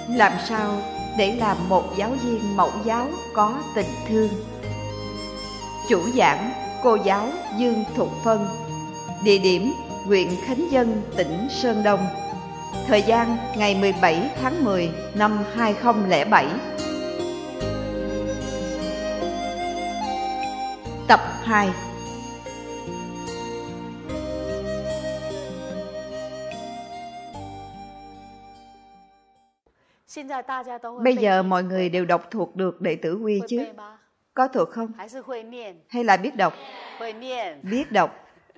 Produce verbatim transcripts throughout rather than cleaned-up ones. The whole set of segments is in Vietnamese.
Làm sao để làm một giáo viên mẫu giáo có tình thương? Chủ giảng cô giáo Dương Thục Phân. Địa điểm huyện Khánh Vân, tỉnh Sơn Đông. Thời gian ngày mười bảy tháng mười năm hai nghìn không trăm lẻ bảy. Tập hai. Bây giờ mọi người đều đọc thuộc được Đệ Tử Quy chứ? Có thuộc không? Hay là biết đọc? Biết đọc.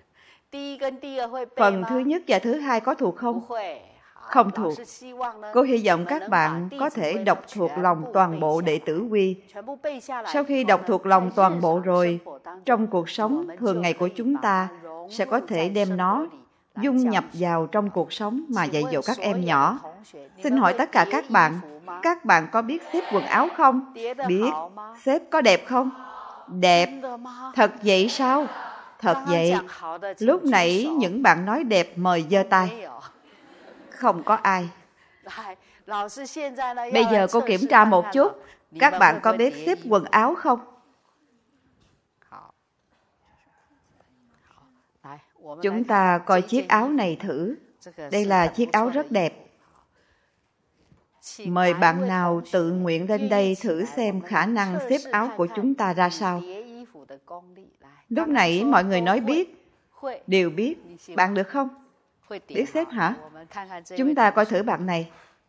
Phần thứ nhất và thứ hai có thuộc không? Không thuộc. Cô hy vọng các bạn có thể đọc thuộc lòng toàn bộ Đệ Tử Quy. Sau khi đọc thuộc lòng toàn bộ rồi, trong cuộc sống thường ngày của chúng ta sẽ có thể đem nó dung nhập vào trong cuộc sống mà dạy dỗ các em nhỏ. Xin hỏi tất cả các bạn, các bạn có biết xếp quần áo không? Biết. Xếp có đẹp không? Đẹp. Thật vậy sao? Thật vậy. Lúc nãy những bạn nói đẹp mời giơ tay. Không có ai. Bây giờ cô kiểm tra một chút, các bạn có biết xếp quần áo không? Chúng ta coi chiếc áo này thử. Đây là chiếc áo rất đẹp. Mời bạn nào tự nguyện lên đây thử xem khả năng xếp áo của chúng ta ra sao. Lúc nãy mọi người nói biết. Đều biết. Bạn được không? Biết xếp hả? Chúng ta coi thử bạn này.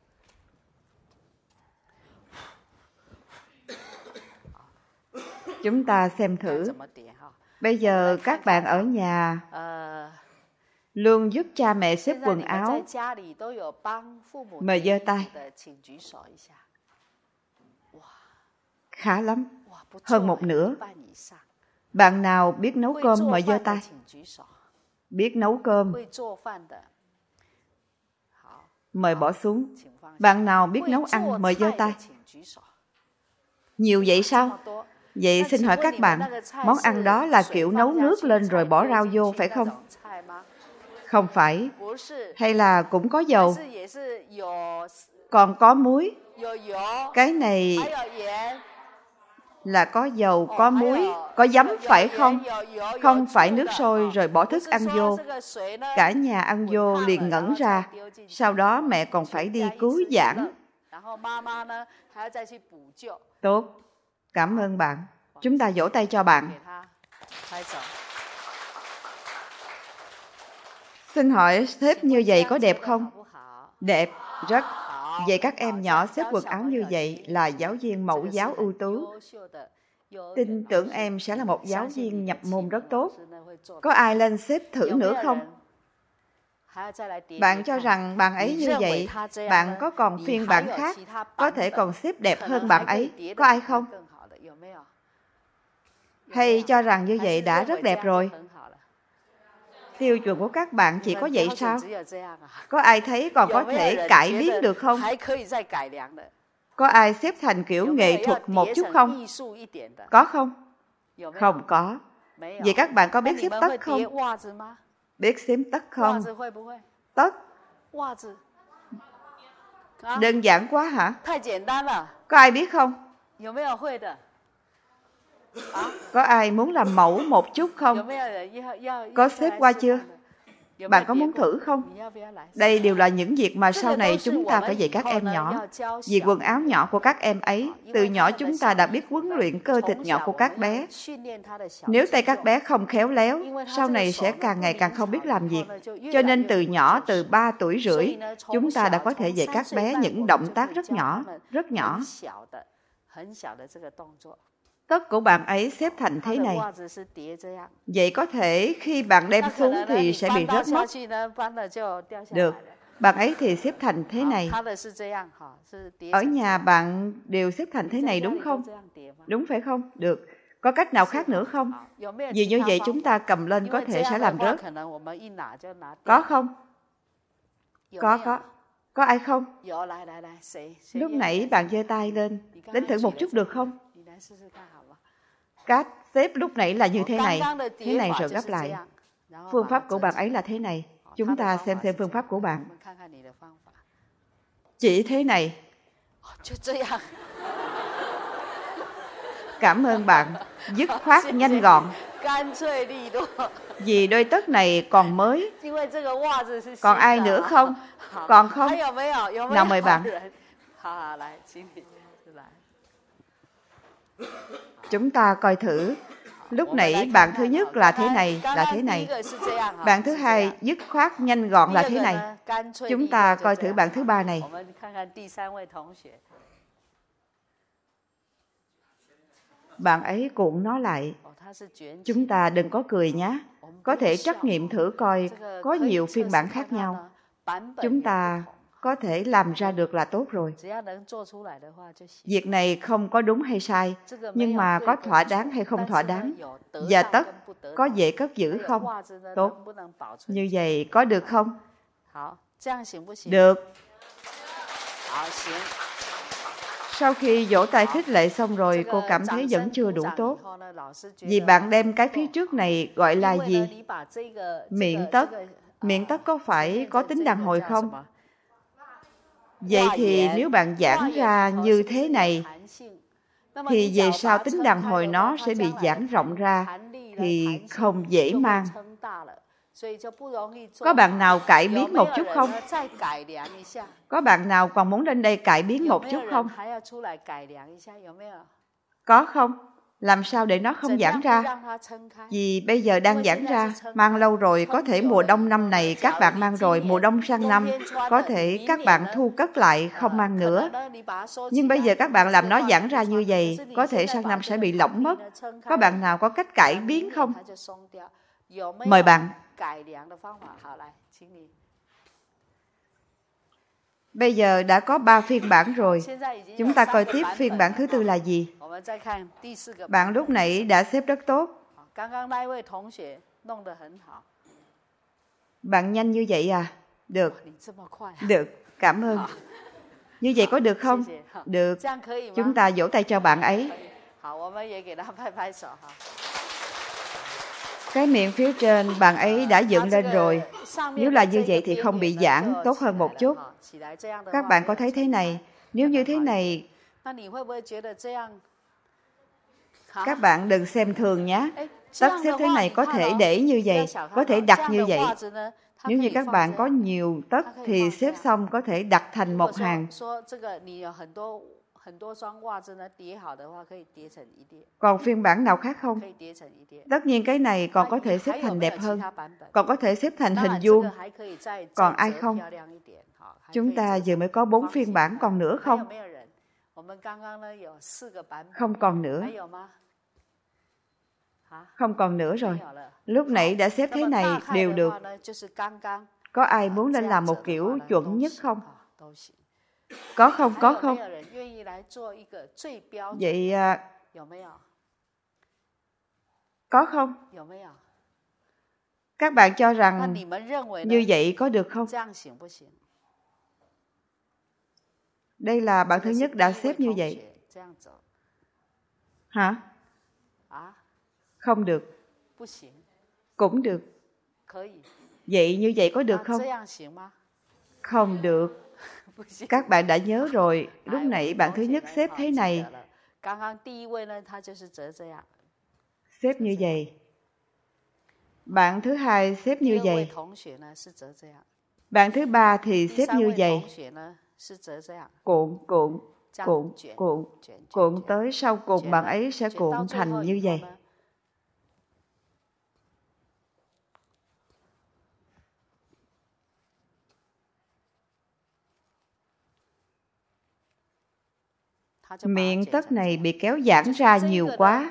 Chúng ta xem thử. Bây giờ các bạn ở nhà luôn giúp cha mẹ xếp quần áo. Mời giơ tay. Khá lắm. Hơn một nửa. Bạn nào biết nấu cơm mời giơ tay. Biết nấu cơm mời bỏ xuống. Bạn nào biết nấu ăn mời giơ tay. Nhiều vậy sao? Vậy xin hỏi các bạn, món ăn đó là kiểu nấu nước lên rồi bỏ rau vô phải không? Không phải. Hay là cũng có dầu? Còn có muối. Cái này là có dầu, có muối, có giấm phải không? Không phải nước sôi rồi bỏ thức ăn vô. Cả nhà ăn vô liền ngẩn ra. Sau đó mẹ còn phải đi cứu giảng. Tốt. Cảm ơn bạn. Chúng ta vỗ tay cho bạn. Xin hỏi xếp như vậy có đẹp không? Đẹp, rất. Vậy các em nhỏ xếp quần áo như vậy là giáo viên mẫu giáo ưu tú. Tin tưởng em sẽ là một giáo viên nhập môn rất tốt. Có ai lên xếp thử nữa không? Bạn cho rằng bạn ấy như vậy, bạn có còn phiên bản khác, có thể còn xếp đẹp hơn bạn ấy. Có ai không? Hay cho rằng như vậy đã rất đẹp rồi? Tiêu chuẩn của các bạn chỉ có vậy sao? Có ai thấy còn có thể cải biến được không? Có ai xếp thành kiểu nghệ thuật một chút không? Có không? Không có. Vậy các bạn có biết xếp tất không? Biết xếp tất không? Tất. Đơn giản quá hả? Có ai biết không? Có ai muốn làm mẫu một chút không? Có xếp qua chưa? Bạn có muốn thử không? Đây đều là những việc mà sau này chúng ta phải dạy các em nhỏ. Vì quần áo nhỏ của các em ấy, từ nhỏ chúng ta đã biết huấn luyện cơ thịt nhỏ của các bé. Nếu tay các bé không khéo léo, sau này sẽ càng ngày càng không biết làm việc. Cho nên từ nhỏ, từ ba tuổi rưỡi, chúng ta đã có thể dạy các bé những động tác rất nhỏ, rất nhỏ. Tất của bạn ấy xếp thành thế này. Vậy có thể khi bạn đem xuống thì sẽ bị rớt mất. Được. Bạn ấy thì xếp thành thế này. Ở nhà bạn đều xếp thành thế này đúng không? Đúng phải không? Được. Có cách nào khác nữa không? Vì như vậy chúng ta cầm lên có thể sẽ làm rớt. Có không? Có, có. Có ai không? Lúc nãy bạn giơ tay lên. Đến thử một chút được không? Cách xếp lúc nãy là như thế này. Thế này rồi gấp lại. Phương pháp của bạn ấy là thế này. Chúng ta xem xem phương pháp của bạn. Chỉ thế này. Cảm ơn bạn, dứt khoát nhanh gọn. Vì đôi tất này còn mới. Còn ai nữa không? Còn không? Nào mời bạn. Chúng ta coi thử. Lúc nãy bạn thứ nhất là thế này, là thế này. Bạn thứ hai dứt khoát nhanh gọn là thế này. Chúng ta coi thử bạn thứ ba này. Bạn ấy cuộn nó lại. Chúng ta đừng có cười nhé. Có thể trắc nghiệm thử coi có nhiều phiên bản khác nhau. Chúng ta có thể làm ra được là tốt rồi. Việc này không có đúng hay sai, nhưng mà có thỏa đáng hay không thỏa đáng. Và tất có dễ cất giữ không? Tốt. Như vậy có được không? Được. Sau khi vỗ tay khích lệ xong rồi, cô cảm thấy vẫn chưa đủ tốt. Vì bạn đem cái phía trước này gọi là gì? Miệng tất. Miệng tất có phải có tính đàn hồi không? Vậy thì nếu bạn giãn ra như thế này, thì về sau tính đàn hồi nó sẽ bị giãn rộng ra, thì không dễ mang. Có bạn nào cải biến một chút không? Có bạn nào còn muốn lên đây cải biến một chút không? Có không? Làm sao để nó không giãn ra? Vì bây giờ đang giãn ra, mang lâu rồi, có thể mùa đông năm này các bạn mang rồi, mùa đông sang năm, có thể các bạn thu cất lại không mang nữa. Nhưng bây giờ các bạn làm nó giãn ra như vậy, có thể sang năm sẽ bị lỏng mất. Có bạn nào có cách cải biến không? Mời bạn. Bây giờ đã có ba phiên bản rồi. Chúng ta coi tiếp phiên bản thứ tư là gì? Bạn lúc nãy đã xếp rất tốt. Bạn nhanh như vậy à? Được. Được, cảm ơn. Như vậy có được không? Được. Chúng ta vỗ tay cho bạn ấy. Cái miệng phía trên bạn ấy đã dựng lên rồi. Nếu là như vậy thì không bị giãn, tốt hơn một chút. Các bạn có thấy thế này? Nếu như thế này, các bạn đừng xem thường nhé. Tất xếp thế này có thể để như vậy, có thể đặt như vậy. Nếu như các bạn có nhiều tất thì xếp xong có thể đặt thành một hàng. Còn phiên bản nào khác không? Tất nhiên cái này còn có thể xếp thành đẹp hơn. Còn có thể xếp thành hình vuông. Còn ai không? Chúng ta vừa mới có bốn phiên bản, còn nữa không? Không còn nữa. Không còn nữa rồi. Lúc nãy đã xếp thế này đều được. Có ai muốn lên làm một kiểu chuẩn nhất không? Có không? Có không? Vậy à, có không? Các bạn cho rằng như vậy có được không? Đây là bạn thứ nhất đã xếp như vậy. Hả? Không được. Cũng được. Vậy như vậy có được không? Không được. Các bạn đã nhớ rồi, lúc nãy bạn thứ nhất xếp thế này. Xếp như vậy. Bạn thứ hai xếp như vậy. Bạn thứ ba thì xếp như vậy. Cuộn, cuộn, cuộn, cuộn, cuộn tới sau cùng bạn ấy sẽ cuộn thành như vậy. Miệng tất này bị kéo giãn ra nhiều quá.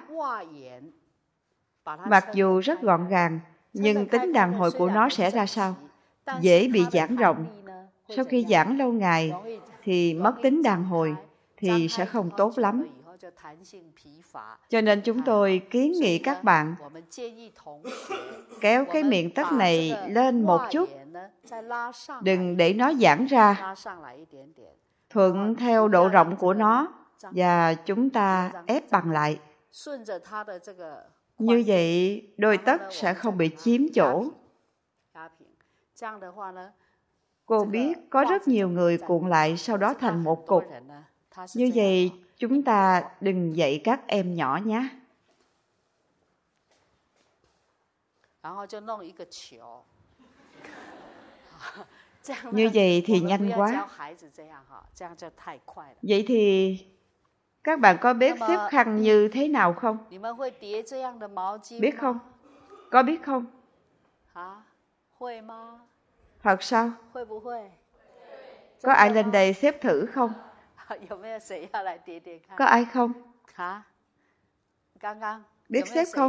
Mặc dù rất gọn gàng, nhưng tính đàn hồi của nó sẽ ra sao? Dễ bị giãn rộng. Sau khi giãn lâu ngày thì mất tính đàn hồi, thì sẽ không tốt lắm. Cho nên chúng tôi kiến nghị các bạn kéo cái miệng tất này lên một chút. Đừng để nó giãn ra. Thuận theo độ rộng của nó và chúng ta ép bằng lại. Như vậy đôi tất sẽ không bị chiếm chỗ. Cô biết có rất nhiều người cuộn lại sau đó thành một cục. Như vậy, chúng ta đừng dạy các em nhỏ nhé. Như vậy thì nhanh quá. Vậy thì các bạn có biết xếp khăn như thế nào không? Biết không? Có biết không? Thật sao? Có ai lên đây xếp thử không? Có ai không? Biết xếp không?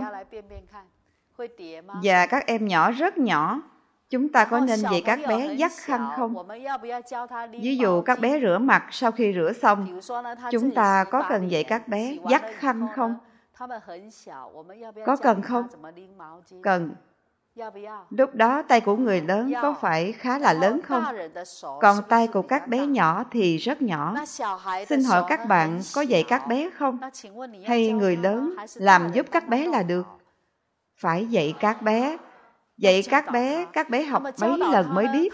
Và các em nhỏ rất nhỏ, chúng ta có nên dạy các bé dắt khăn không? Ví dụ các bé rửa mặt sau khi rửa xong, chúng ta có cần dạy các bé dắt khăn không? Có cần không? Cần. Lúc đó tay của người lớn có phải khá là lớn không? Còn tay của các bé nhỏ thì rất nhỏ. Xin hỏi các bạn có dạy các bé không? Hay người lớn làm giúp các bé là được? Phải dạy các bé. Dạy các bé, các bé học mấy lần mới biết.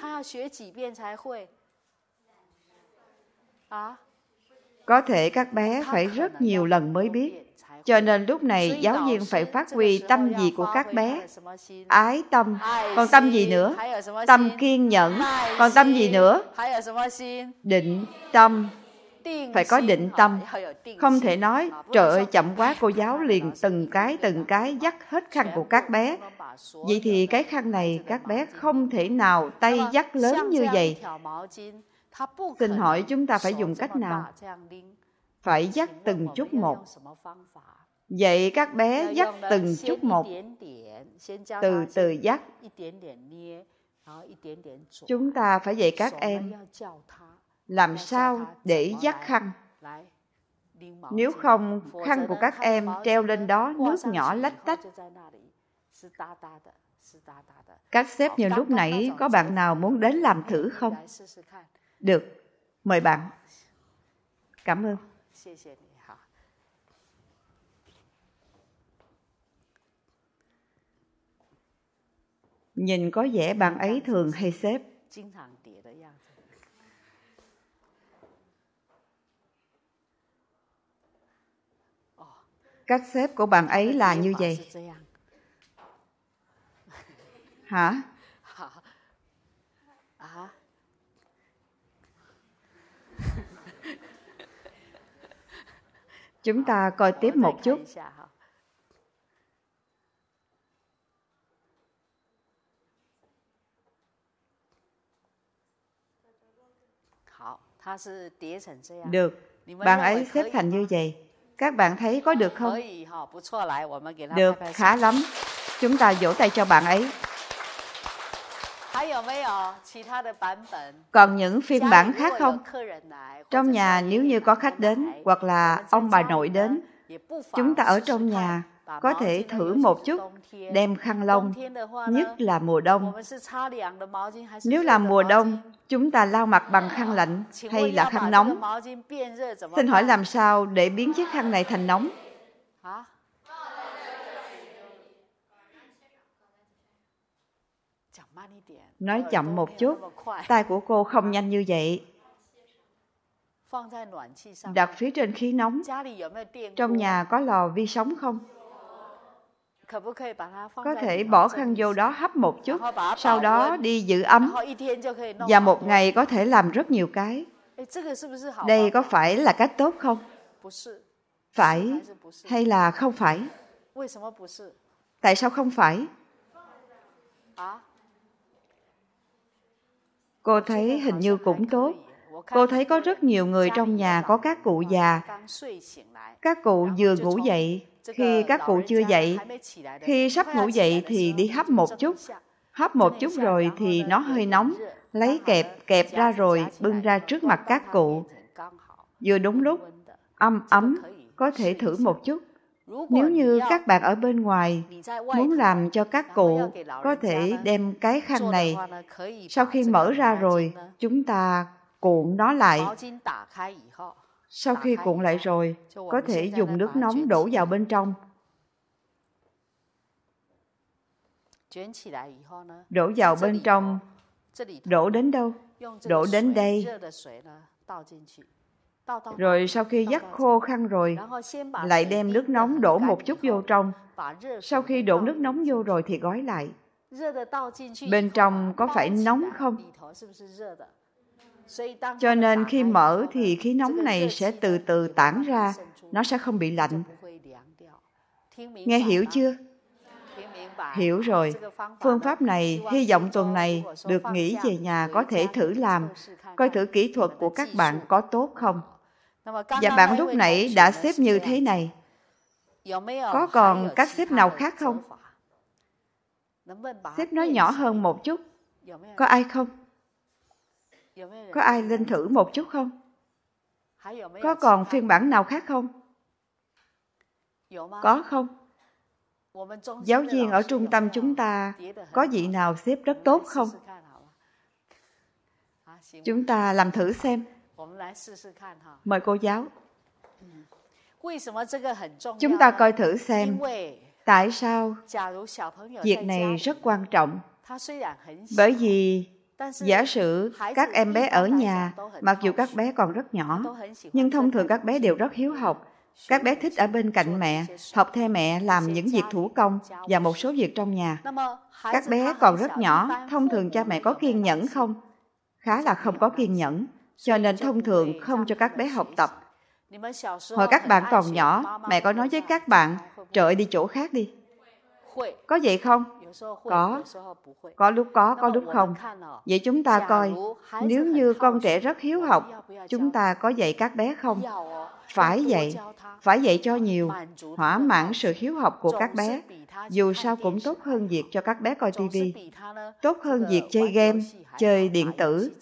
Có thể các bé phải rất nhiều lần mới biết. Cho nên lúc này giáo viên phải phát huy tâm gì của các bé? Ái tâm. Còn tâm gì nữa? Tâm kiên nhẫn. Còn tâm gì nữa? Định tâm. Phải có định tâm. Không thể nói, trời ơi chậm quá, cô giáo liền từng cái từng cái dắt hết khăn của các bé. Vậy thì cái khăn này các bé không thể nào tay dắt lớn như vậy. Xin hỏi chúng ta phải dùng cách nào? Phải dắt từng chút một. Dạy các bé dắt từng chút một. Từ từ dắt. Chúng ta phải dạy các em làm sao để dắt khăn. Nếu không, khăn của các em treo lên đó nước nhỏ lách tách. Cách xếp như lúc nãy, có bạn nào muốn đến làm thử không? Được, mời bạn. Cảm ơn. Nhìn có vẻ bạn ấy thường hay xếp. Cách xếp của bạn ấy là như vậy. Hả? Chúng ta coi tiếp một chút. Được, bạn ấy xếp thành như vậy. Các bạn thấy có được không? Được, khá lắm. Chúng ta vỗ tay cho bạn ấy. Còn những phiên bản khác không? Trong nhà nếu như có khách đến hoặc là ông bà nội đến, chúng ta ở trong nhà có thể thử một chút đem khăn lông, nhất là mùa đông. Nếu là mùa đông, chúng ta lau mặt bằng khăn lạnh hay là khăn nóng? Xin hỏi làm sao để biến chiếc khăn này thành nóng? Nói chậm một chút, tay của cô không nhanh như vậy. Đặt phía trên khí nóng. Trong nhà có lò vi sóng không? Có thể bỏ khăn vô đó hấp một chút, sau đó đi giữ ấm. Và một ngày có thể làm rất nhiều cái. Đây có phải là cách tốt không? Phải hay là không phải? Tại sao không phải? Cô thấy hình như cũng tốt. Cô thấy có rất nhiều người trong nhà có các cụ già. Các cụ vừa ngủ dậy, khi các cụ chưa dậy, khi sắp ngủ dậy thì đi hấp một chút. Hấp một chút rồi thì nó hơi nóng, lấy kẹp, kẹp ra rồi bưng ra trước mặt các cụ. Vừa đúng lúc, ấm ấm, có thể thử một chút. Nếu như các bạn ở bên ngoài muốn làm cho các cụ, có thể đem cái khăn này, sau khi mở ra rồi, chúng ta cuộn nó lại. Sau khi cuộn lại rồi, có thể dùng nước nóng đổ vào bên trong. Đổ vào bên trong, đổ đến đâu? Đổ đến đây. Rồi sau khi dắt khô khăn rồi, lại đem nước nóng đổ một chút vô trong. Sau khi đổ nước nóng vô rồi thì gói lại. Bên trong có phải nóng không? Cho nên khi mở thì khí nóng này sẽ từ từ tản ra, nó sẽ không bị lạnh. Nghe hiểu chưa? Hiểu rồi. Phương pháp này, hy vọng tuần này được nghỉ về nhà có thể thử làm, coi thử kỹ thuật của các bạn có tốt không. Và bạn lúc nãy đã xếp như thế này. Có còn cách xếp nào khác không? Xếp nó nhỏ hơn một chút. Có ai không? Có ai lên thử một chút không? Có còn phiên bản nào khác không? Có không? Giáo viên ở trung tâm chúng ta có vị nào xếp rất tốt không? Chúng ta làm thử xem. Mời cô giáo. Chúng ta coi thử xem tại sao việc này rất quan trọng. Bởi vì giả sử các em bé ở nhà, mặc dù các bé còn rất nhỏ, nhưng thông thường các bé đều rất hiếu học. Các bé thích ở bên cạnh mẹ, học theo mẹ làm những việc thủ công và một số việc trong nhà. Các bé còn rất nhỏ, thông thường cha mẹ có kiên nhẫn không? Khá là không có kiên nhẫn, cho nên thông thường không cho các bé học tập. Hồi các bạn còn nhỏ, mẹ có nói với các bạn, trời đi chỗ khác đi. Có vậy không? Có. Có lúc có, có lúc không. Vậy chúng ta coi, nếu như con trẻ rất hiếu học, chúng ta có dạy các bé không? Phải dạy. Phải dạy cho nhiều, thỏa mãn sự hiếu học của các bé. Dù sao cũng tốt hơn việc cho các bé coi tivi. Tốt hơn việc chơi game, chơi điện tử.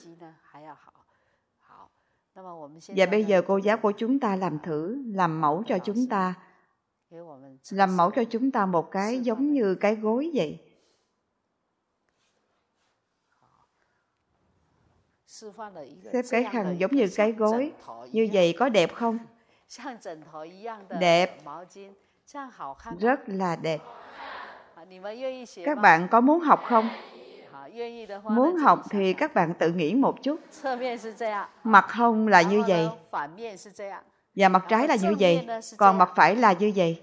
Và bây giờ cô giáo của chúng ta làm thử, làm mẫu cho chúng ta. Làm mẫu cho chúng ta một cái giống như cái gối vậy. Xếp cái khăn giống như cái gối. Như vậy có đẹp không? Đẹp. Rất là đẹp. Các bạn có muốn học không? Muốn học thì các bạn tự nghĩ một chút. Mặt hông là như vậy. Và mặt trái là như vậy. Còn mặt phải là như vậy.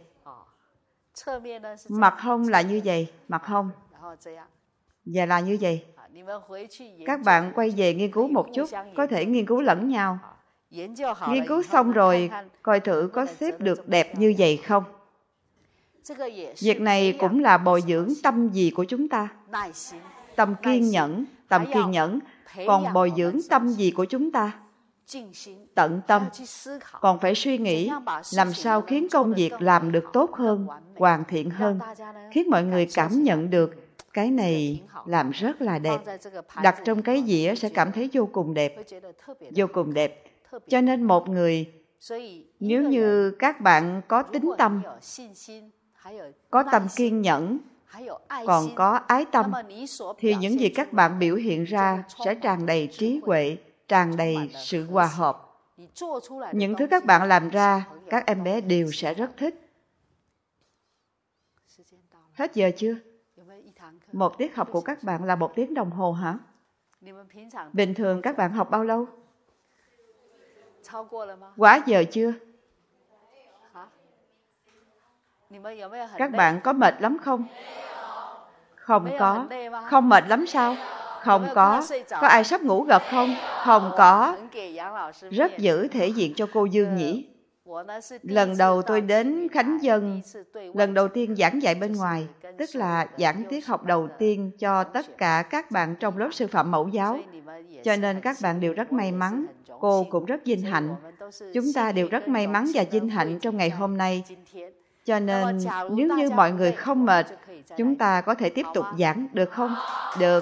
Mặt hông là như vậy. Mặt hông. Và là như vậy. Các bạn quay về nghiên cứu một chút. Có thể nghiên cứu lẫn nhau. Nghiên cứu xong rồi, coi thử có xếp được đẹp như vậy không. Việc này cũng là bồi dưỡng tâm gì của chúng ta. Tâm kiên nhẫn, tâm kiên nhẫn. Còn bồi dưỡng tâm gì của chúng ta? Tận tâm. Còn phải suy nghĩ làm sao khiến công việc làm được tốt hơn, hoàn thiện hơn, khiến mọi người cảm nhận được cái này làm rất là đẹp. Đặt trong cái dĩa sẽ cảm thấy vô cùng đẹp. Vô cùng đẹp. Cho nên một người, nếu như các bạn có tín tâm, có tâm kiên nhẫn, còn có ái tâm, thì những gì các bạn biểu hiện ra sẽ tràn đầy trí huệ, tràn đầy sự hòa hợp. Những thứ các bạn làm ra, các em bé đều sẽ rất thích. Hết giờ chưa? Một tiết học của các bạn là một tiếng đồng hồ hả? Bình thường các bạn học bao lâu? Quá giờ chưa? Các bạn có mệt lắm không? Không có. Không mệt lắm sao? Không có. Có ai sắp ngủ gật không? Không có. Rất giữ thể diện cho cô Dương nhỉ? Lần đầu tôi đến Khánh Dân, lần đầu tiên giảng dạy bên ngoài, tức là giảng tiết học đầu tiên cho tất cả các bạn trong lớp sư phạm mẫu giáo. Cho nên các bạn đều rất may mắn, cô cũng rất vinh hạnh. Chúng ta đều rất may mắn và vinh hạnh trong ngày hôm nay. Cho nên nếu như mọi người không mệt, chúng ta có thể tiếp tục giảng, được không? Được.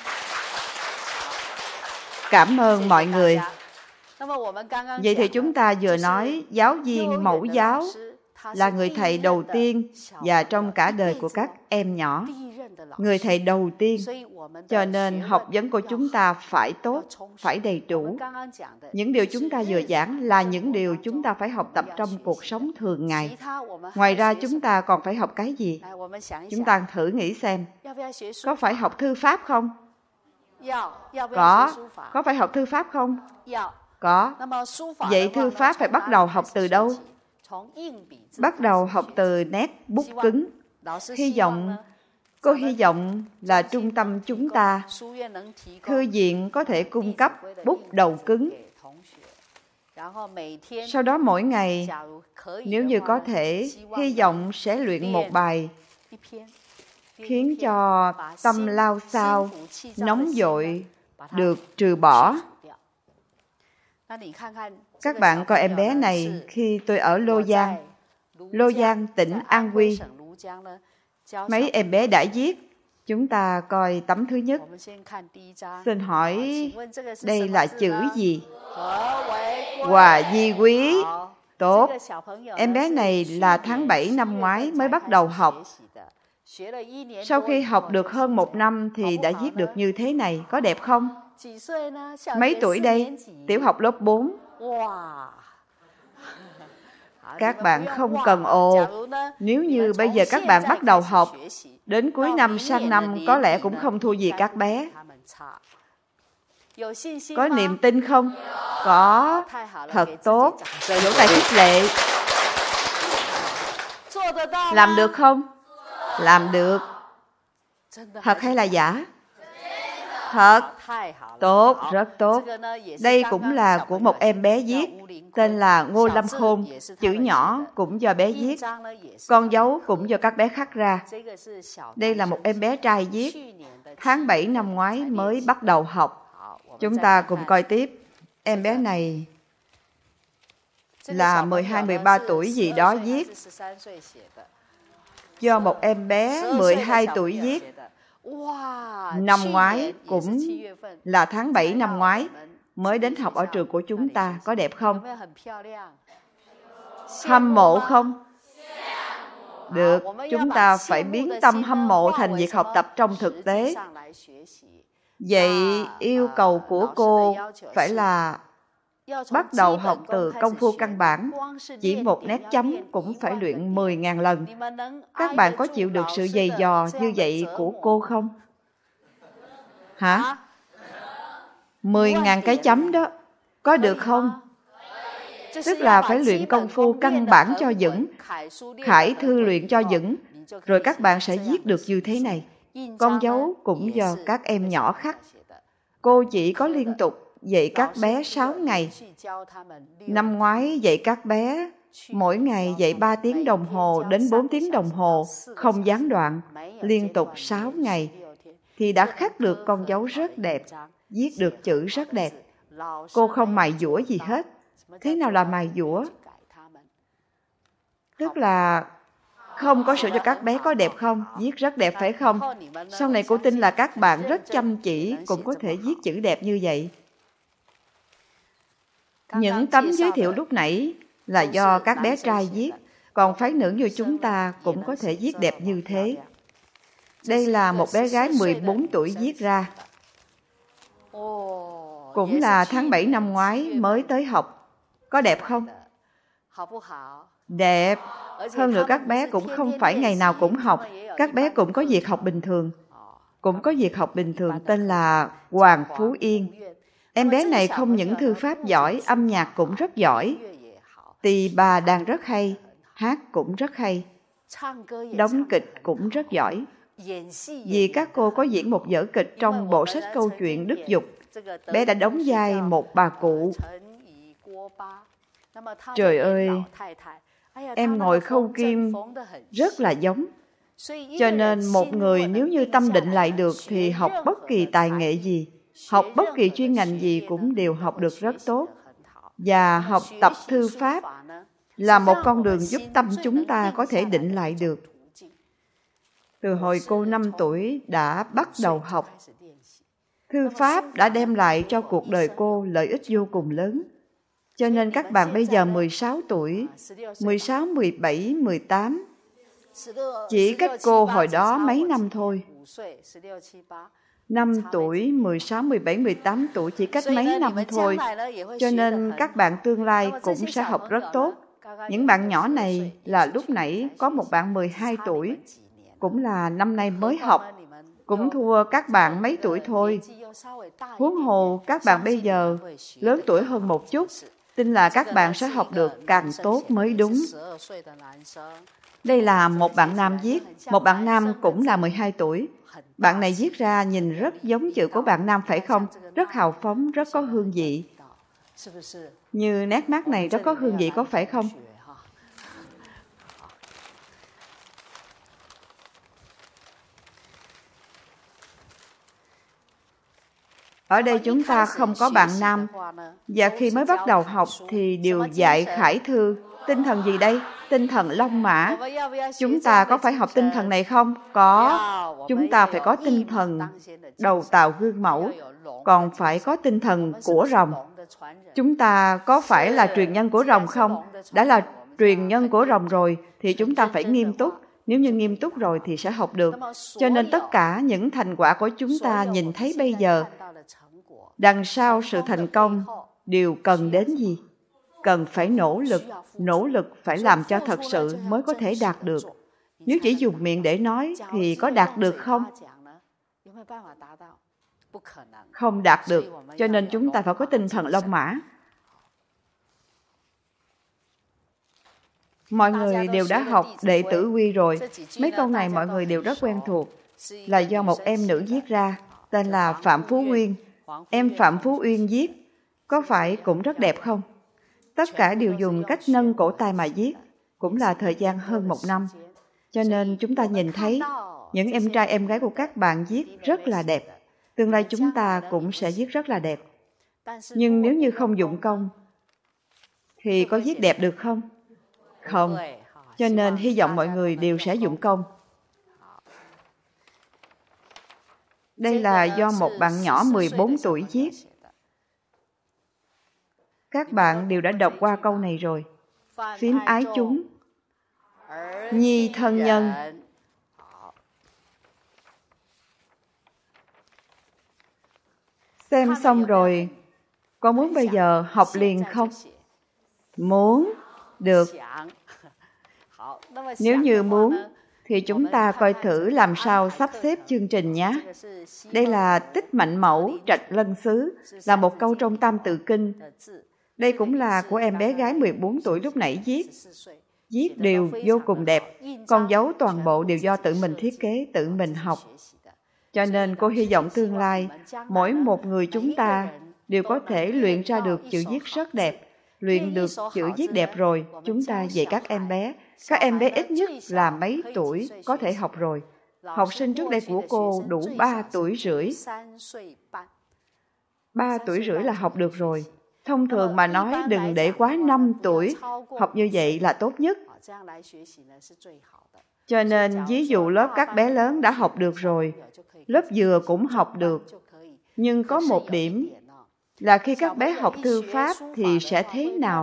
Cảm ơn mọi người. Vậy thì chúng ta vừa nói giáo viên mẫu giáo là người thầy đầu tiên và trong cả đời của các em nhỏ. Người thầy đầu tiên. Cho nên học vấn của chúng ta phải tốt, phải đầy đủ. Những điều chúng ta vừa giảng là những điều chúng ta phải học tập trong cuộc sống thường ngày. Ngoài ra chúng ta còn phải học cái gì? Chúng ta thử nghĩ xem. Có phải học thư pháp không? Có. Có phải học thư pháp không? Có. Vậy thư pháp phải bắt đầu học từ đâu? Bắt đầu học từ nét bút cứng. Hy vọng, cô hy vọng là trung tâm chúng ta, thư viện có thể cung cấp bút đầu cứng. Sau đó mỗi ngày, nếu như có thể, hy vọng sẽ luyện một bài, khiến cho tâm lao xao, nóng vội được trừ bỏ. Các bạn coi em bé này khi tôi ở Lô Giang, Lô Giang, tỉnh An Huy. Mấy em bé đã viết. Chúng ta coi tấm thứ nhất. Xin hỏi đây là chữ gì? Hòa vi quý. Tốt. Em bé này là tháng bảy năm ngoái mới bắt đầu học. Sau khi học được hơn một năm thì đã viết được như thế này. Có đẹp không? Mấy tuổi đây? Tiểu học lớp bốn. Các bạn không cần ồ. Nếu như bây giờ các bạn bắt đầu học, đến cuối năm sang năm có lẽ cũng không thua gì các bé. Có niềm tin không? Có. Thật tốt. Vỗ tay khích lệ. Làm được không? Làm được. Thật hay là giả? Thật. Tốt, rất tốt. Đây cũng là của một em bé viết, tên là Ngô Lâm Khôn. Chữ nhỏ cũng do bé viết. Con dấu cũng do các bé khắc ra. Đây là một em bé trai viết. Tháng bảy năm ngoái mới bắt đầu học. Chúng ta cùng coi tiếp. Em bé này là mười hai mười ba tuổi gì đó viết. Do một em bé mười hai tuổi viết. Năm ngoái cũng là tháng bảy năm ngoái mới đến học ở trường của chúng ta. Có đẹp không? Hâm mộ không? Được, chúng ta phải biến tâm hâm mộ thành việc học tập trong thực tế. Vậy yêu cầu của cô phải là bắt đầu học từ công phu căn bản. Chỉ một nét chấm cũng phải luyện mười nghìn lần. Các bạn có chịu được sự dày dò như vậy của cô không? Hả? mười nghìn cái chấm đó. Có được không? Tức là phải luyện công phu căn bản cho vững, khải thư luyện cho vững, rồi các bạn sẽ viết được như thế này. Con dấu cũng do các em nhỏ khắc. Cô chỉ có liên tục dạy các bé sáu ngày. Năm ngoái dạy các bé, mỗi ngày dạy ba tiếng đồng hồ đến bốn tiếng đồng hồ, không gián đoạn, liên tục sáu ngày, thì đã khắc được con dấu rất đẹp, viết được chữ rất đẹp. Cô không mài dũa gì hết. Thế nào là mài dũa? Tức là không có sửa cho các bé có đẹp không? Viết rất đẹp phải không? Sau này cô tin là các bạn rất chăm chỉ cũng có thể viết chữ đẹp như vậy. Những tấm giới thiệu lúc nãy là do các bé trai viết, còn phái nữ như chúng ta cũng có thể viết đẹp như thế. Đây là một bé gái mười bốn tuổi viết ra. Cũng là tháng bảy năm ngoái mới tới học. Có đẹp không? Đẹp. Hơn nữa các bé cũng không phải ngày nào cũng học. Các bé cũng có việc học bình thường. Cũng có việc học bình thường tên là Hoàng Phú Yên. Em bé này không những thư pháp giỏi, âm nhạc cũng rất giỏi. Tỳ bà đàn rất hay, hát cũng rất hay. Đóng kịch cũng rất giỏi. Vì các cô có diễn một vở kịch trong bộ sách câu chuyện Đức Dục, bé đã đóng vai một bà cụ. Trời ơi, em ngồi khâu kim rất là giống. Cho nên một người nếu như tâm định lại được thì học bất kỳ tài nghệ gì, học bất kỳ chuyên ngành gì cũng đều học được rất tốt. Và học tập thư pháp là một con đường giúp tâm chúng ta có thể định lại được. Từ hồi cô năm tuổi đã bắt đầu học. Thư pháp đã đem lại cho cuộc đời cô lợi ích vô cùng lớn. Cho nên các bạn bây giờ mười sáu tuổi, mười sáu, mười bảy, mười tám, chỉ cách cô hồi đó mấy năm thôi. năm tuổi, mười sáu, mười bảy, mười tám tuổi chỉ cách mấy năm thôi. Cho nên các bạn tương lai cũng sẽ học rất tốt. Những bạn nhỏ này là lúc nãy có một bạn mười hai tuổi, cũng là năm nay mới học. cũng thua các bạn mấy tuổi thôi. Huống hồ các bạn bây giờ lớn tuổi hơn một chút, tin là các bạn sẽ học được càng tốt mới đúng. Đây là một bạn nam viết, một bạn nam cũng là mười hai tuổi. Bạn này viết ra nhìn rất giống chữ của bạn nam phải không? Rất hào phóng, rất có hương vị. Như nét mác này rất có hương vị có phải không? Ở đây chúng ta không có bạn nam. Và khi mới bắt đầu học thì đều dạy khải thư. Tinh thần gì đây? Tinh thần Long Mã. Chúng ta có phải học tinh thần này không? Có. Chúng ta phải có tinh thần đầu tàu gương mẫu. Còn phải có tinh thần của rồng. Chúng ta có phải là truyền nhân của rồng không? Đã là truyền nhân của rồng rồi thì chúng ta phải nghiêm túc. Nếu như nghiêm túc rồi thì sẽ học được. Cho nên tất cả những thành quả của chúng ta nhìn thấy bây giờ, đằng sau sự thành công đều cần đến gì? Cần phải nỗ lực, nỗ lực phải làm cho thật sự mới có thể đạt được. Nếu chỉ dùng miệng để nói thì có đạt được không? Không đạt được, cho nên chúng ta phải có tinh thần Long Mã. Mọi người đều đã học Đệ Tử Quy rồi. Mấy câu này mọi người đều rất quen thuộc. Là do một em nữ viết ra, tên là Phạm Phú Uyên. Em Phạm Phú Uyên viết, có phải cũng rất đẹp không? Tất cả đều dùng cách nâng cổ tay mà viết, cũng là thời gian hơn một năm. Cho nên chúng ta nhìn thấy những em trai em gái của các bạn viết rất là đẹp. Tương lai chúng ta cũng sẽ viết rất là đẹp. Nhưng nếu như không dụng công, thì có viết đẹp được không? Không. Cho nên hy vọng mọi người đều sẽ dụng công. Đây là do một bạn nhỏ mười bốn tuổi viết. Các bạn đều đã đọc qua câu này rồi. Phím ái chúng, nhi thân nhân. Xem xong rồi, có muốn bây giờ học liền không? Muốn, được. Nếu như muốn, thì chúng ta coi thử làm sao sắp xếp chương trình nhé. Đây là Tích Mạnh Mẫu Trạch Lân Xứ, là một câu trong Tam Tự Kinh. Đây cũng là của em bé gái mười bốn tuổi lúc nãy viết. Viết đều vô cùng đẹp, con dấu toàn bộ đều do tự mình thiết kế, tự mình học. Cho nên cô hy vọng tương lai, mỗi một người chúng ta đều có thể luyện ra được chữ viết rất đẹp. Luyện được chữ viết đẹp rồi, chúng ta dạy các em bé. Các em bé ít nhất là mấy tuổi có thể học rồi. Học sinh trước đây của cô đủ ba tuổi rưỡi. ba tuổi rưỡi là học được rồi. Thông thường mà nói đừng để quá năm tuổi, học như vậy là tốt nhất. Cho nên ví dụ lớp các bé lớn đã học được rồi, lớp vừa cũng học được. Nhưng có một điểm là khi các bé học thư pháp thì sẽ thế nào?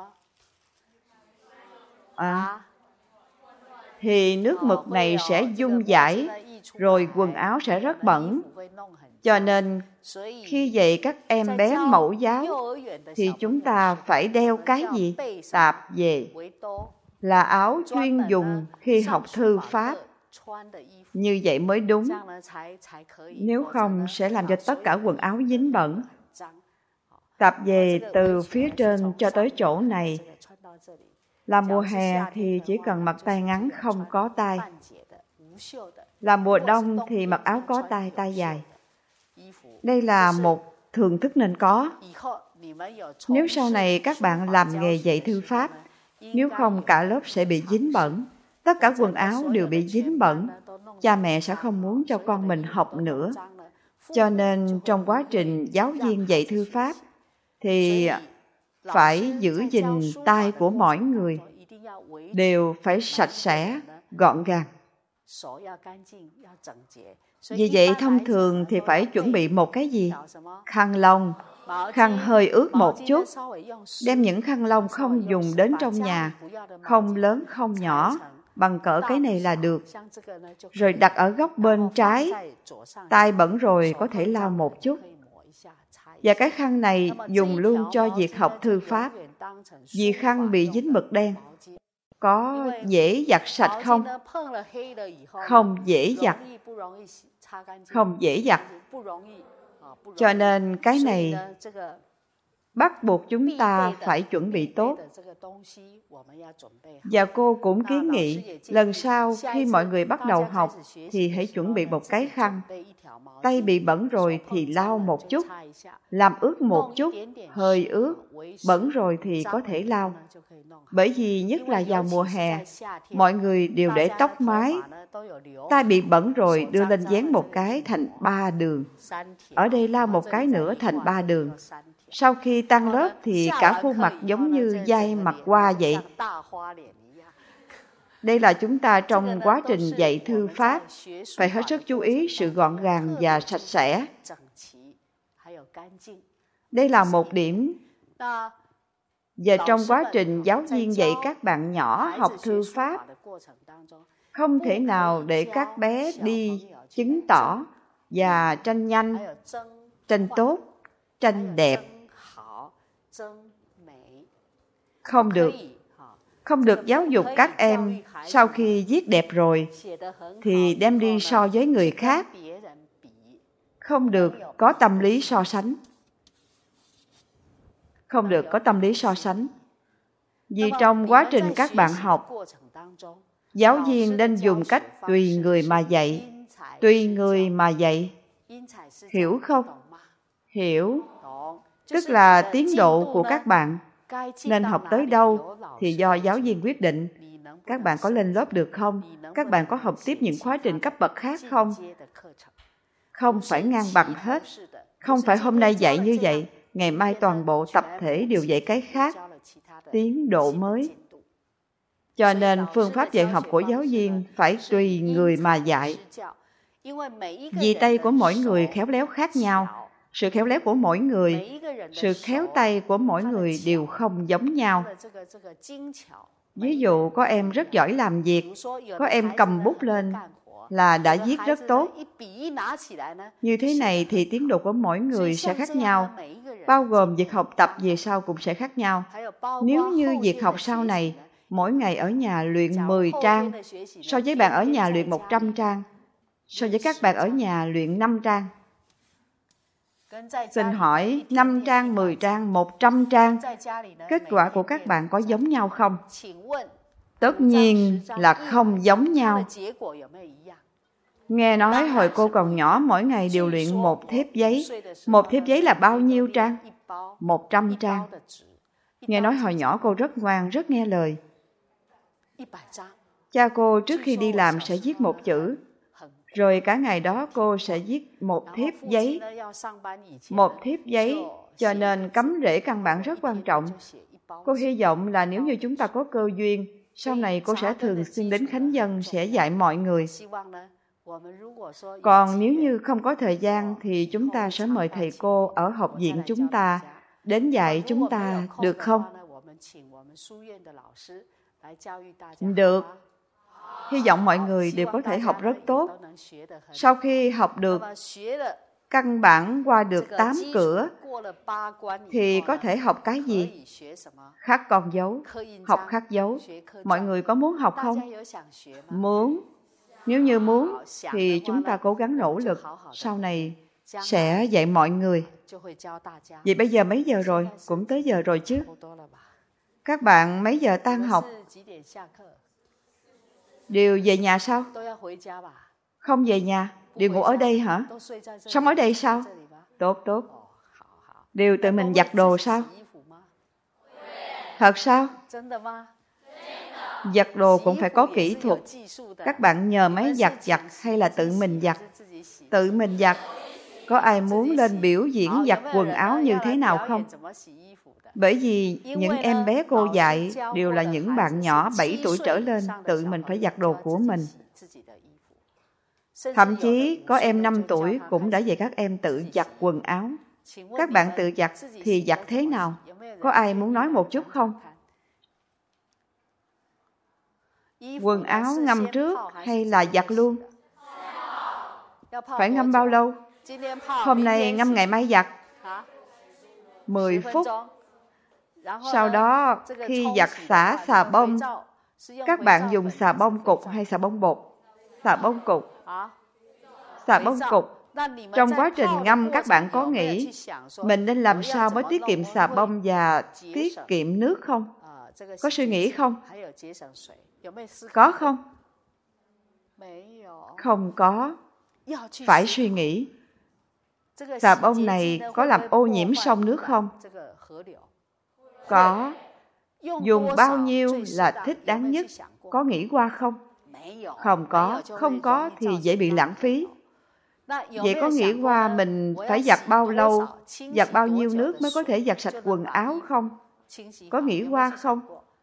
À, thì nước mực này sẽ dung dãi, rồi quần áo sẽ rất bẩn. Cho nên khi dạy các em bé mẫu giáo thì chúng ta phải đeo cái gì? Tạp dề, là áo chuyên dùng khi học thư pháp. Như vậy mới đúng. Nếu không sẽ làm cho tất cả quần áo dính bẩn. Tạp dề từ phía trên cho tới chỗ này. Là mùa hè thì chỉ cần mặc tay ngắn không có tay. Là mùa đông thì mặc áo có tay, tay dài. Đây là một thường thức nên có. Nếu sau này các bạn làm nghề dạy thư pháp, nếu không cả lớp sẽ bị dính bẩn. Tất cả quần áo đều bị dính bẩn. Cha mẹ sẽ không muốn cho con mình học nữa. Cho nên trong quá trình giáo viên dạy thư pháp thì phải giữ gìn tay của mỗi người, đều phải sạch sẽ, gọn gàng. Vì vậy thông thường thì phải chuẩn bị một cái gì? Khăn lông, khăn hơi ướt một chút. Đem những khăn lông không dùng đến trong nhà, không lớn không nhỏ, bằng cỡ cái này là được. Rồi đặt ở góc bên trái, tay bẩn rồi có thể lau một chút. Và cái khăn này dùng luôn cho việc học thư pháp. Vì khăn bị dính mực đen, có dễ giặt sạch không? Không dễ giặt. không dễ giặt. Cho nên cái này bắt buộc chúng ta phải chuẩn bị tốt. Và cô cũng kiến nghị lần sau khi mọi người bắt đầu học thì hãy chuẩn bị một cái khăn. Tay bị bẩn rồi thì lau một chút, làm ướt một chút, hơi ướt, bẩn rồi thì có thể lau. Bởi vì nhất là vào mùa hè, mọi người đều để tóc mái. Tay bị bẩn rồi đưa lên dán một cái thành ba đường. Ở đây lau một cái nữa thành ba đường. Sau khi tăng lớp thì cả khuôn mặt giống như dây mặt hoa vậy. Đây là chúng ta trong quá trình dạy thư pháp, phải hết sức chú ý sự gọn gàng và sạch sẽ. Đây là một điểm. Và trong quá trình giáo viên dạy các bạn nhỏ học thư pháp, không thể nào để các bé đi chứng tỏ và tranh nhanh, tranh tốt, tranh đẹp. Không được. Không được giáo dục các em sau khi viết đẹp rồi thì đem đi so với người khác. Không được có tâm lý so sánh. Không được có tâm lý so sánh. Vì trong quá trình các bạn học, giáo viên nên dùng cách tùy người mà dạy. Tùy người mà dạy. Hiểu không? Hiểu. Tức là tiến độ của các bạn nên học tới đâu thì do giáo viên quyết định. Các bạn có lên lớp được không? Các bạn có học tiếp những khóa trình cấp bậc khác không? Không phải ngang bằng hết. Không phải hôm nay dạy như vậy, ngày mai toàn bộ tập thể đều dạy cái khác. Tiến độ mới. Cho nên phương pháp dạy học của giáo viên phải tùy người mà dạy. Vì tay của mỗi người khéo léo khác nhau. Sự khéo léo của mỗi người, sự khéo tay của mỗi người đều không giống nhau. Ví dụ có em rất giỏi làm việc, có em cầm bút lên là đã viết rất tốt. Như thế này thì tiến độ của mỗi người sẽ khác nhau, bao gồm việc học tập về sau cũng sẽ khác nhau. Nếu như việc học sau này, mỗi ngày ở nhà luyện mười trang, so với bạn ở nhà luyện một trăm trang, so với các bạn ở nhà luyện năm trang. Xin hỏi, năm trang, mười trang, một trăm trang, kết quả của các bạn có giống nhau không? Tất nhiên là không giống nhau. Nghe nói hồi cô còn nhỏ mỗi ngày đều luyện một thép giấy. Một thép giấy là bao nhiêu trang? Một trăm trang. Nghe nói hồi nhỏ cô rất ngoan, rất nghe lời. Cha cô trước khi đi làm sẽ viết một chữ. Rồi cả ngày đó cô sẽ viết một thép giấy. Một thép giấy, cho nên cắm rễ căn bản rất quan trọng. Cô hy vọng là nếu như chúng ta có cơ duyên, sau này cô sẽ thường xuyên đến Khánh Dân sẽ dạy mọi người. Còn nếu như không có thời gian thì chúng ta sẽ mời thầy cô ở học viện chúng ta đến dạy chúng ta được không? Được. Hy vọng mọi người đều có thể học rất tốt. Sau khi học được căn bản qua được tám cửa, thì có thể học cái gì? Khắc con dấu, học khắc dấu. Mọi người có muốn học không? Muốn. Nếu như muốn, thì chúng ta cố gắng nỗ lực. Sau này sẽ dạy mọi người. Vậy bây giờ mấy giờ rồi? Cũng tới giờ rồi chứ. Các bạn mấy giờ tan học? Đều về nhà sao? Không về nhà, đều ngủ ở đây hả? Sống ở đây sao? Tốt, tốt. Đều tự mình giặt đồ sao? Thật sao? Giặt đồ cũng phải có kỹ thuật. Các bạn nhờ máy giặt giặt hay là tự mình giặt? Tự mình giặt. Có ai muốn lên biểu diễn giặt quần áo như thế nào không? Bởi vì những em bé cô dạy đều là những bạn nhỏ bảy tuổi trở lên, tự mình phải giặt đồ của mình. Thậm chí có em năm tuổi cũng đã dạy các em tự giặt quần áo. Các bạn tự giặt thì giặt thế nào? Có ai muốn nói một chút không? Quần áo ngâm trước hay là giặt luôn? Phải ngâm bao lâu? Hôm nay ngâm ngày mai giặt? mười phút. Sau đó, khi giặt xả xà bông, các bạn dùng xà bông cục hay xà bông bột? Xà bông cục. xà bông cục. Trong quá trình ngâm, các bạn có nghĩ mình nên làm sao mới tiết kiệm xà bông và tiết kiệm nước không? Có suy nghĩ không? Có không? Không có. Phải suy nghĩ. Xà bông này có làm ô nhiễm sông nước không? Có. Dùng bao nhiêu là thích đáng nhất? Có nghĩ qua không? Không có. Không có thì dễ bị lãng phí. Vậy có nghĩ qua mình phải giặt bao lâu, giặt bao nhiêu nước mới có thể giặt sạch quần áo không? Có nghĩ qua không?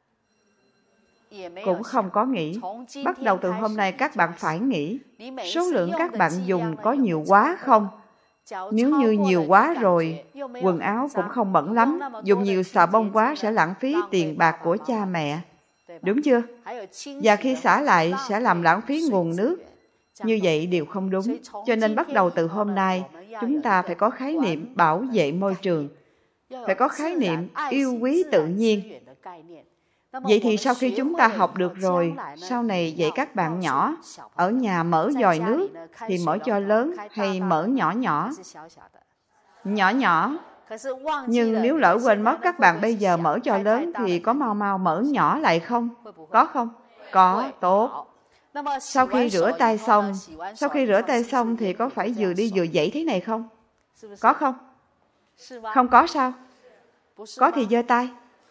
Cũng không có nghĩ. Bắt đầu từ hôm nay các bạn phải nghĩ. Số lượng các bạn dùng có nhiều quá không? Nếu như nhiều quá rồi, quần áo cũng không bẩn lắm. Dùng nhiều xà bông quá sẽ lãng phí tiền bạc của cha mẹ. Đúng chưa? Và khi xả lại sẽ làm lãng phí nguồn nước. Như vậy đều không đúng. Cho nên bắt đầu từ hôm nay, chúng ta phải có khái niệm bảo vệ môi trường. Phải có khái niệm yêu quý tự nhiên. Vậy thì sau khi chúng ta học được rồi, sau này dạy các bạn nhỏ, ở nhà mở vòi nước thì mở cho lớn hay mở nhỏ nhỏ? Nhỏ nhỏ. Nhưng nếu lỡ quên mất các bạn bây giờ mở cho lớn thì có mau mau mở nhỏ lại không? Có không? Có, tốt. Sau khi rửa tay xong, sau khi rửa tay xong thì có phải vừa đi vừa dãy thế này không? Có không? Không có sao? Có thì giơ tay.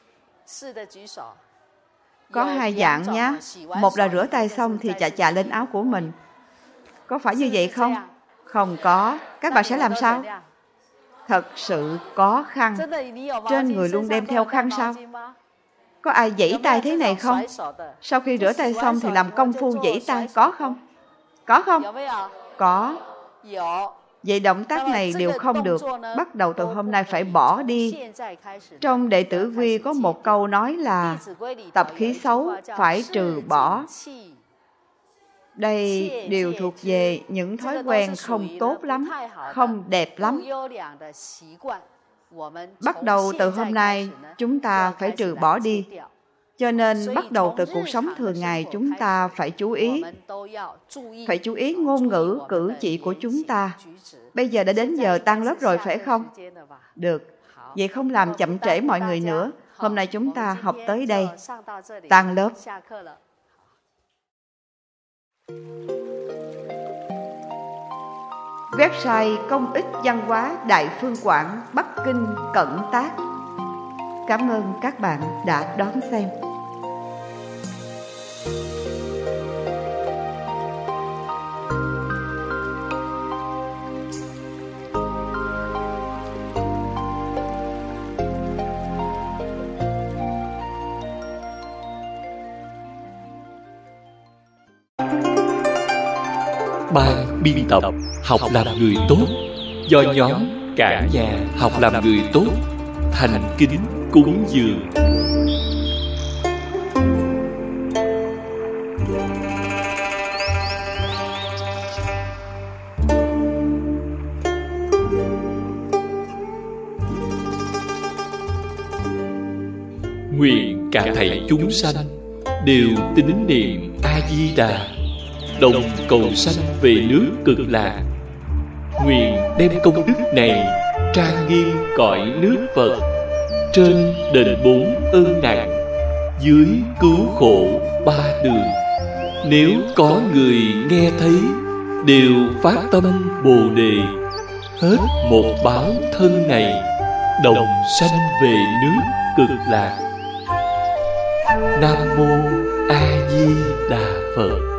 Có hai dạng nhé. Một là rửa tay xong thì chà chà lên áo của mình. Có phải như vậy không? Không có. Các bạn sẽ làm sao? Thật sự có khăn. Trên người luôn đem theo khăn sao? Có ai giãy tay thế này không? Sau khi rửa tay xong thì làm công phu giãy tay, có không? Có không? Có. Vậy động tác này đều không được. Bắt đầu từ hôm nay phải bỏ đi. Trong Đệ tử Quy có một câu nói là tập khí xấu phải trừ bỏ. Đây đều thuộc về những thói quen không tốt lắm, không đẹp lắm. Bắt đầu từ hôm nay, chúng ta phải trừ bỏ đi. Cho nên bắt đầu từ cuộc sống thường ngày chúng ta phải chú ý. Phải chú ý ngôn ngữ, cử chỉ của chúng ta. Bây giờ đã đến giờ tan lớp rồi phải không? Được. Vậy không làm chậm trễ mọi người nữa. Hôm nay chúng ta học tới đây. Tan lớp. Website Công ích Văn hóa Đại Phương Quảng, Bắc Kinh, Cận Tác. Cảm ơn các bạn đã đón xem. Ban biên tập Học làm người tốt do nhóm Cả Nhà Học làm người tốt thành kính cúng dường. Nguyện cả thảy chúng sanh đều tín niệm A Di Đà, đồng cầu sanh về nước Cực Lạc. Nguyện đem công đức này trang nghiêm cõi nước Phật, trên đền bốn ơn nặng, dưới cứu khổ ba đường. Nếu có người nghe thấy, đều phát tâm Bồ Đề, hết một báo thân này, đồng sanh về nước Cực Lạc. Nam mô A Di Đà Phật.